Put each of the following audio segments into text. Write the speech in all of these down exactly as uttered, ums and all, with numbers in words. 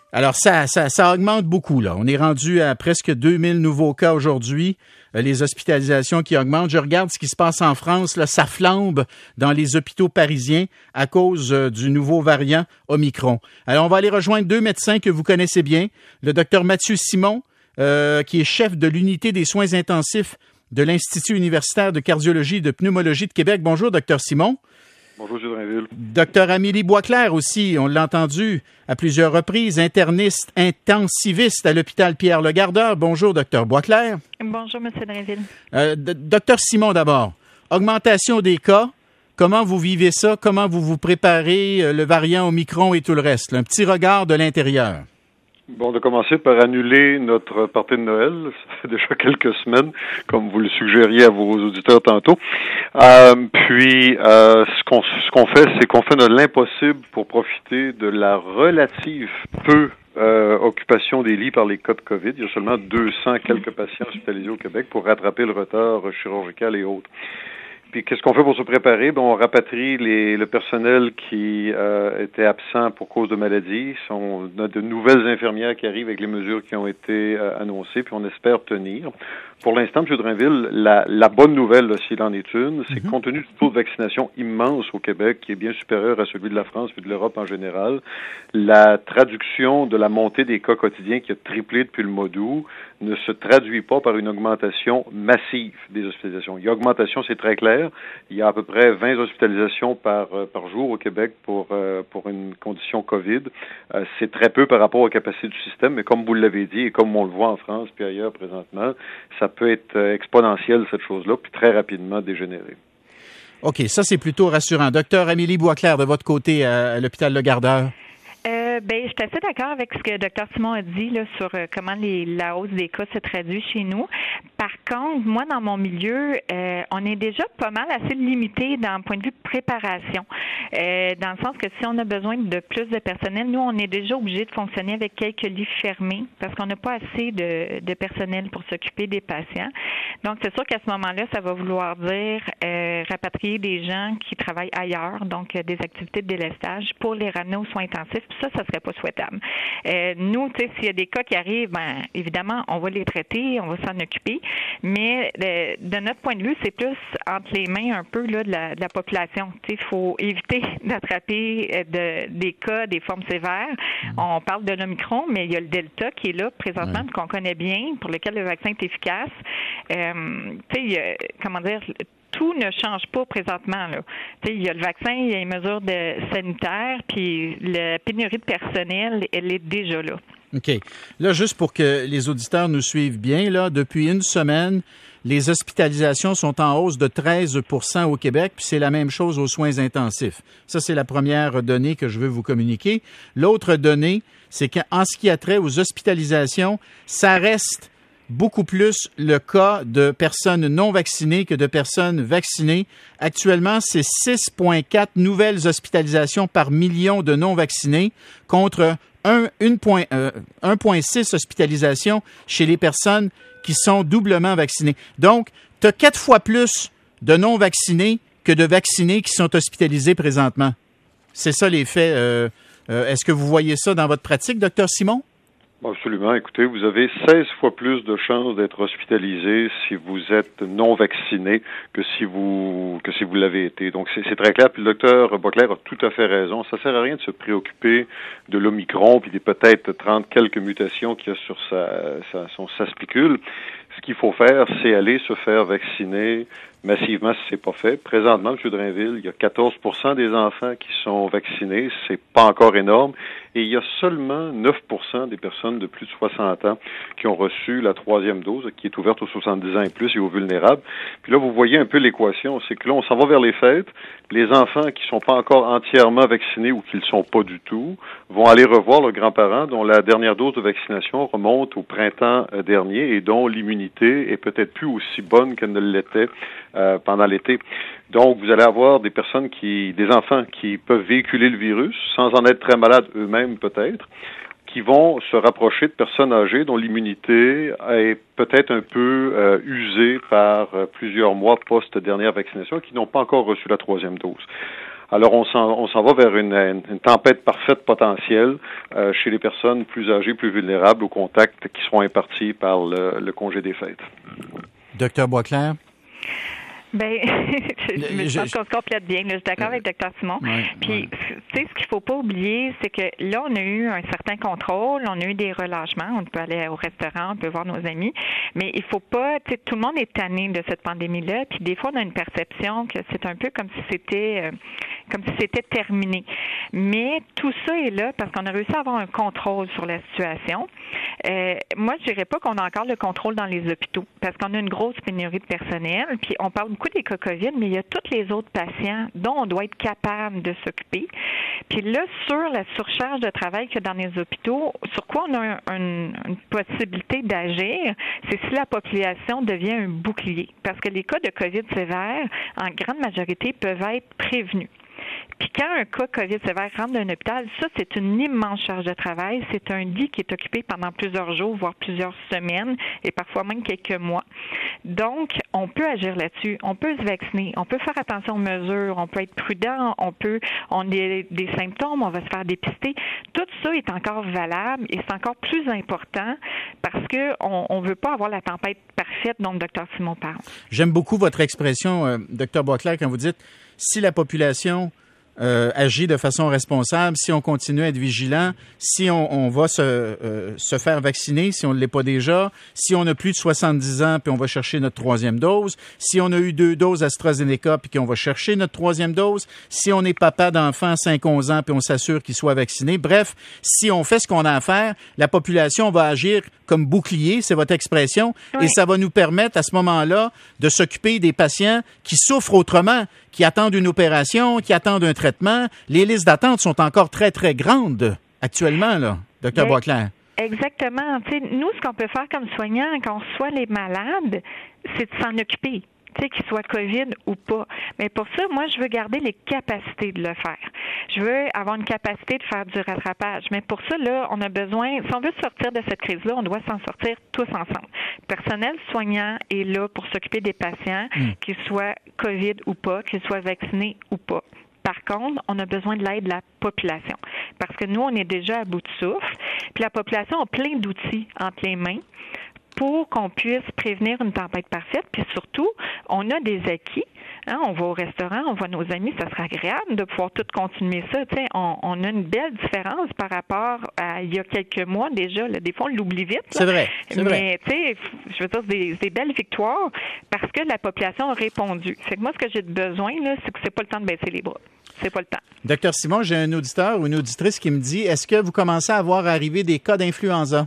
Alors, ça, ça, ça augmente beaucoup, là. On est rendu à presque deux mille nouveaux cas aujourd'hui. Euh, les hospitalisations qui augmentent. Je regarde ce qui se passe en France, là, ça flambe dans les hôpitaux parisiens à cause euh, du nouveau variant Omicron. Alors, on va aller rejoindre deux médecins que vous connaissez bien. Le docteur Mathieu Simon, euh, qui est chef de l'unité des soins intensifs de l'Institut universitaire de cardiologie et de pneumologie de Québec. Bonjour, docteur Simon. Bonjour, M. Drainville. Docteur Amélie Boisclair aussi, on l'a entendu à plusieurs reprises, interniste, intensiviste à l'hôpital Pierre-Legardeur. Bonjour, docteur Boisclair. Bonjour, M. Drainville. Euh, d- docteur Simon d'abord, augmentation des cas, comment vous vivez ça? Comment vous vous préparez, euh, le variant Omicron et tout le reste? Là, un petit regard de l'intérieur. Bon, on a commencé par annuler notre party de Noël. Ça fait déjà quelques semaines, comme vous le suggériez à vos auditeurs tantôt. Euh, puis, euh, ce qu'on ce qu'on fait, c'est qu'on fait de l'impossible pour profiter de la relative peu euh, occupation des lits par les cas de COVID. Il y a seulement deux cents quelques patients hospitalisés au Québec pour rattraper le retard chirurgical et autres. Puis qu'est-ce qu'on fait pour se préparer? Ben, on rapatrie les, le personnel qui euh, était absent pour cause de maladie. On a de nouvelles infirmières qui arrivent avec les mesures qui ont été euh, annoncées, puis on espère tenir. Pour l'instant, M. Drainville, la, la bonne nouvelle, là, s'il en est une, c'est que compte tenu du taux de vaccination immense au Québec, qui est bien supérieur à celui de la France et de l'Europe en général, la traduction de la montée des cas quotidiens qui a triplé depuis le mois d'août ne se traduit pas par une augmentation massive des hospitalisations. Il y a augmentation, c'est très clair. Il y a à peu près vingt hospitalisations par euh, par jour au Québec pour euh, pour une condition COVID. Euh, c'est très peu par rapport aux capacités du système, mais comme vous l'avez dit et comme on le voit en France puis ailleurs présentement, ça peut être exponentiel, cette chose-là, puis très rapidement dégénérer. OK, ça, c'est plutôt rassurant. Docteur Amélie Boisclair, de votre côté, à l'hôpital Legardeur. Euh, ben, je suis assez d'accord avec ce que Dr Simon a dit là, sur euh, comment les, la hausse des cas se traduit chez nous. Par contre, moi, dans mon milieu, euh, on est déjà pas mal assez limité dans le point de vue de préparation. Euh, dans le sens que si on a besoin de plus de personnel, nous, on est déjà obligé de fonctionner avec quelques lits fermés parce qu'on n'a pas assez de, de personnel pour s'occuper des patients. Donc, c'est sûr qu'à ce moment-là, ça va vouloir dire euh, rapatrier des gens qui travaillent ailleurs, donc euh, des activités de délestage, pour les ramener aux soins intensifs. Puis ça, ça serait pas souhaitable. Euh, nous, tu sais, s'il y a des cas qui arrivent, ben évidemment, on va les traiter, on va s'en occuper. Mais de, de notre point de vue, c'est plus entre les mains un peu là de la, de la population. Tu sais, il faut éviter d'attraper de, des cas, des formes sévères. On parle de l'Omicron, mais il y a le Delta qui est là présentement, ouais. qu'on connaît bien, pour lequel le vaccin est efficace. Euh, tu sais, comment dire, tout ne change pas présentement, là. Tu sais, il y a le vaccin, il y a les mesures de sanitaires, puis la pénurie de personnel, elle est déjà là. OK. Là, juste pour que les auditeurs nous suivent bien, là, depuis une semaine, les hospitalisations sont en hausse de treize pour cent au Québec, puis c'est la même chose aux soins intensifs. Ça, c'est la première donnée que je veux vous communiquer. L'autre donnée, c'est qu'en ce qui a trait aux hospitalisations, ça reste beaucoup plus le cas de personnes non vaccinées que de personnes vaccinées. Actuellement, c'est six virgule quatre nouvelles hospitalisations par million de non-vaccinés contre un virgule six hospitalisations chez les personnes qui sont doublement vaccinées. Donc, tu as quatre fois plus de non-vaccinés que de vaccinés qui sont hospitalisés présentement. C'est ça les faits. Euh, euh, est-ce que vous voyez ça dans votre pratique, docteur Simon? Absolument. Écoutez, vous avez seize fois plus de chances d'être hospitalisé si vous êtes non vacciné que si vous que si vous l'avez été. Donc, c'est, c'est très clair. Puis le docteur Boisclair a tout à fait raison. Ça sert à rien de se préoccuper de l'Omicron puis des peut-être trente quelques mutations qu'il y a sur sa, sa son sa spicule. Ce qu'il faut faire, c'est aller se faire vacciner massivement si c'est pas fait. Présentement, M. Drainville, il y a quatorze pour cent des enfants qui sont vaccinés. C'est pas encore énorme. Et il y a seulement neuf pour cent des personnes de plus de soixante ans qui ont reçu la troisième dose, qui est ouverte aux soixante-dix ans et plus et aux vulnérables. Puis là, vous voyez un peu l'équation. C'est que là, on s'en va vers les fêtes. Les enfants qui sont pas encore entièrement vaccinés ou qui ne le sont pas du tout vont aller revoir leurs grands-parents dont la dernière dose de vaccination remonte au printemps dernier et dont l'immunité est peut-être plus aussi bonne qu'elle ne l'était euh, pendant l'été. Donc, vous allez avoir des personnes qui, des enfants qui peuvent véhiculer le virus sans en être très malades eux-mêmes peut-être, qui vont se rapprocher de personnes âgées dont l'immunité est peut-être un peu euh, usée par euh, plusieurs mois post-dernière vaccination, qui n'ont pas encore reçu la troisième dose. Alors, on s'en, on s'en va vers une, une, une tempête parfaite potentielle euh, chez les personnes plus âgées, plus vulnérables aux contacts qui seront impartis par le, le congé des fêtes. Docteur Boisclair? Ben, je me sens qu'on se complète bien. Là. Je suis d'accord avec Dr Simon. Ouais, Puis, ouais. tu sais, ce qu'il faut pas oublier, c'est que là, on a eu un certain contrôle, on a eu des relâchements, on peut aller au restaurant, on peut voir nos amis, mais il faut pas, tu sais, tout le monde est tanné de cette pandémie-là, puis des fois, on a une perception que c'est un peu comme si c'était, euh, comme si c'était terminé. Mais tout ça est là parce qu'on a réussi à avoir un contrôle sur la situation. Euh, moi, je dirais pas qu'on a encore le contrôle dans les hôpitaux parce qu'on a une grosse pénurie de personnel, puis on parle beaucoup des cas COVID, mais il y a tous les autres patients dont on doit être capable de s'occuper. Puis là, sur la surcharge de travail qu'il y a dans les hôpitaux, sur quoi on a un, un, une possibilité d'agir, c'est si la population devient un bouclier. Parce que les cas de COVID sévère, en grande majorité, peuvent être prévenus. Puis quand un cas COVID sévère rentre dans un hôpital, ça, c'est une immense charge de travail. C'est un lit qui est occupé pendant plusieurs jours, voire plusieurs semaines, et parfois même quelques mois. Donc, on peut agir là-dessus. On peut se vacciner. On peut faire attention aux mesures. On peut être prudent. On peut, on a des, des symptômes. On va se faire dépister. Tout ça est encore valable et c'est encore plus important parce que on, on veut pas avoir la tempête parfaite dont le docteur Simon parle. J'aime beaucoup votre expression, euh, docteur Boisclair, quand vous dites si la population Euh, agit de façon responsable, si on continue à être vigilant, si on, on va se, euh, se faire vacciner, si on ne l'est pas déjà, si on a plus de soixante-dix ans puis on va chercher notre troisième dose, si on a eu deux doses AstraZeneca puis qu'on va chercher notre troisième dose, si on est papa d'enfant cinq à onze ans puis on s'assure qu'il soit vacciné. Bref, si on fait ce qu'on a à faire, la population va agir comme bouclier, c'est votre expression, oui. Et ça va nous permettre à ce moment-là de s'occuper des patients qui souffrent autrement, qui attendent une opération, qui attendent un traitement. Les listes d'attente sont encore très, très grandes actuellement, là, docteur Mais, Boisclair. Exactement. T'sais, nous, ce qu'on peut faire comme soignants quand on reçoit les malades, c'est de s'en occuper. Tu sais, qu'ils soient COVID ou pas. Mais pour ça, moi, je veux garder les capacités de le faire. Je veux avoir une capacité de faire du rattrapage. Mais pour ça, là, on a besoin, si on veut sortir de cette crise-là, on doit s'en sortir tous ensemble. Le personnel soignant est là pour s'occuper des patients, mmh. qu'ils soient COVID ou pas, qu'ils soient vaccinés ou pas. Par contre, on a besoin de l'aide de la population. Parce que nous, on est déjà à bout de souffle. Puis la population a plein d'outils entre les mains pour qu'on puisse prévenir une tempête parfaite. Puis surtout, on a des acquis. Hein, on va au restaurant, on voit nos amis, ça serait agréable de pouvoir tout continuer ça. Tu sais, on, on a une belle différence par rapport à il y a quelques mois déjà. Là, des fois, on l'oublie vite. Là. C'est vrai. C'est Mais tu sais, je veux dire, c'est des, des belles victoires parce que la population a répondu. Fait que moi, ce que j'ai besoin, là, c'est que c'est pas le temps de baisser les bras. C'est pas le temps. Docteur Simon, j'ai un auditeur ou une auditrice qui me dit, est-ce que vous commencez à voir arriver des cas d'influenza?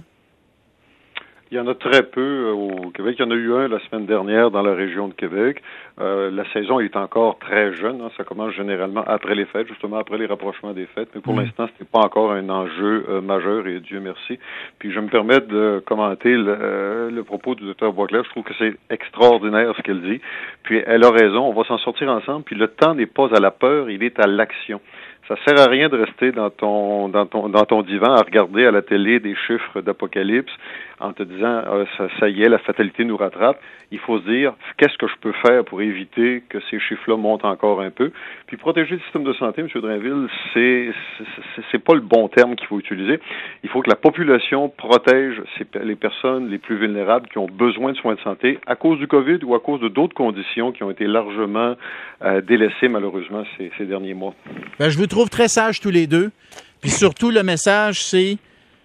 Il y en a très peu au Québec. Il y en a eu un la semaine dernière dans la région de Québec. Euh, la saison est encore très jeune. Hein. Ça commence généralement après les fêtes, justement après les rapprochements des fêtes. Mais pour mmh. l'instant, ce n'est pas encore un enjeu euh, majeur et Dieu merci. Puis je me permets de commenter le, euh, le propos du docteur Boisclair. Je trouve que c'est extraordinaire ce qu'elle dit. Puis elle a raison. On va s'en sortir ensemble. Puis le temps n'est pas à la peur, il est à l'action. Ça sert à rien de rester dans ton dans ton dans ton divan à regarder à la télé des chiffres d'apocalypse en te disant euh, ça, ça y est, la fatalité nous rattrape. Il faut se dire qu'est-ce que je peux faire pour éviter que ces chiffres-là montent encore un peu. Puis protéger le système de santé, M. Drainville, c'est c'est, c'est pas le bon terme qu'il faut utiliser. Il faut que la population protège ces, les personnes les plus vulnérables qui ont besoin de soins de santé à cause du COVID ou à cause de d'autres conditions qui ont été largement euh, délaissées malheureusement ces, ces derniers mois. Ben, je vous trouve très sages tous les deux. Puis surtout, le message, c'est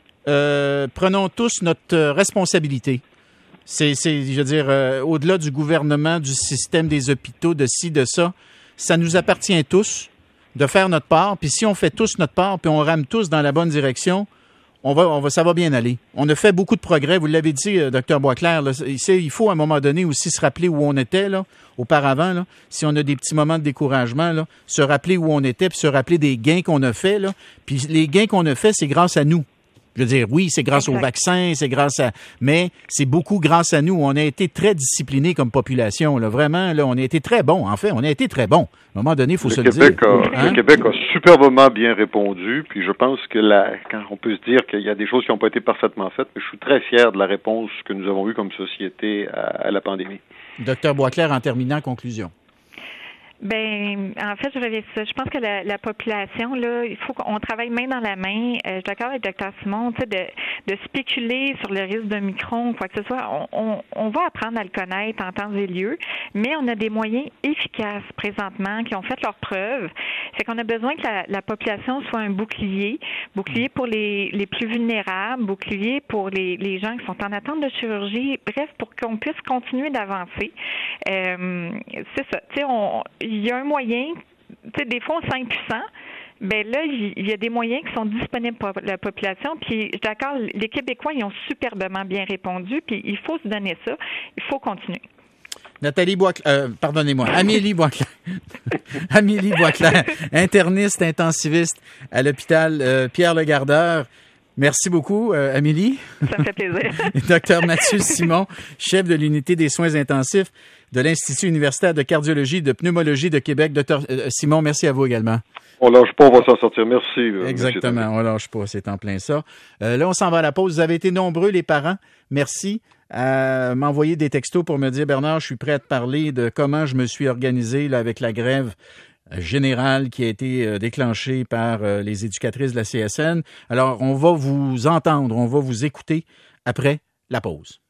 euh, prenons tous notre euh, responsabilité. C'est, c'est, je veux dire, euh, au-delà du gouvernement, du système des hôpitaux, de ci, de ça, ça nous appartient tous de faire notre part. Puis si on fait tous notre part, puis on rame tous dans la bonne direction, on va, on va, ça va bien aller. On a fait beaucoup de progrès. Vous l'avez dit, euh, docteur Boisclair, là, il faut à un moment donné aussi se rappeler où on était là, auparavant. Là, si on a des petits moments de découragement, là, se rappeler où on était, puis se rappeler des gains qu'on a faits. Là. Puis les gains qu'on a faits, c'est grâce à nous. Je veux dire, oui, c'est grâce exact. Au vaccin, c'est grâce à... Mais c'est beaucoup grâce à nous. On a été très disciplinés comme population. Là. Vraiment, là, on a été très bons. En fait, on a été très bons. À un moment donné, il faut le se Québec le dire. A, hein? Le Québec a superbement bien répondu. Puis je pense que la, quand on peut se dire qu'il y a des choses qui n'ont pas été parfaitement faites, mais je suis très fier de la réponse que nous avons eue comme société à, à la pandémie. Docteur Boisclair, en terminant, conclusion. Ben, en fait, je reviens ça. Je pense que la, la population, là, il faut qu'on travaille main dans la main. Euh, je suis d'accord avec docteur Simon, tu sais, de, de spéculer sur le risque d'un micron ou quoi que ce soit. On, on, on va apprendre à le connaître en temps et lieu, mais on a des moyens efficaces présentement qui ont fait leurs preuves. C'est qu'on a besoin que la, la population soit un bouclier, bouclier pour les, les plus vulnérables, bouclier pour les, les gens qui sont en attente de chirurgie, bref, pour qu'on puisse continuer d'avancer. Euh, c'est ça. Tu sais, on il y a un moyen, tu sais, des fois on sent impuissant, ben là, il y a des moyens qui sont disponibles pour la population, puis je suis d'accord, les Québécois, ils ont superbement bien répondu, puis il faut se donner ça, il faut continuer. Nathalie Boisclair, euh, pardonnez-moi, Amélie Boisclair, Amélie Boisclair, interniste intensiviste à l'hôpital euh, Pierre-Legardeur. Merci beaucoup, euh, Amélie. Ça me fait plaisir. Docteur Mathieu Simon, chef de l'unité des soins intensifs de l'Institut universitaire de cardiologie et de pneumologie de Québec. Docteur Simon, merci à vous également. On lâche pas, on va s'en sortir. Merci. Exactement, on lâche pas, c'est en plein ça. Euh, là, on s'en va à la pause. Vous avez été nombreux, les parents. Merci à m'envoyer des textos pour me dire, Bernard, je suis prêt à te parler de comment je me suis organisé là, avec la grève générale qui a été déclenchée par les éducatrices de la C S N. Alors, on va vous entendre, on va vous écouter après la pause.